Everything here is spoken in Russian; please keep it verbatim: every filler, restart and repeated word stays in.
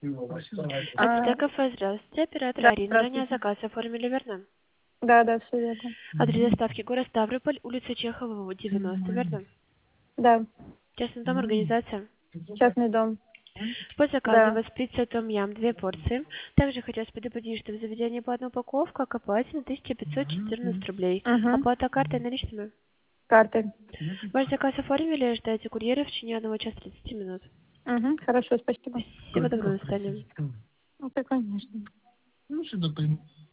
А, Ацтека Кафе, здравствуйте. Оператор да, Арина. Ранее здравствуйте. заказ оформили, верно? Да, да, все верно. Адрес доставки город Ставрополь, улица Чехова, девяносто, верно? Да, Частный дом, организация. частный дом. По заказу у Да. вас пицца том ям, две порции. Также хотелось предупредить, что в заведении по одной упаковке оплате на тысяча пятьсот четырнадцать рублей. Угу. Оплата картой наличными. Карты. Ваш заказ оформили, ждайте курьера в течение одного часа тридцати минут. Угу. Хорошо, спасибо. Всего доброго, до свидания. Ну, конечно.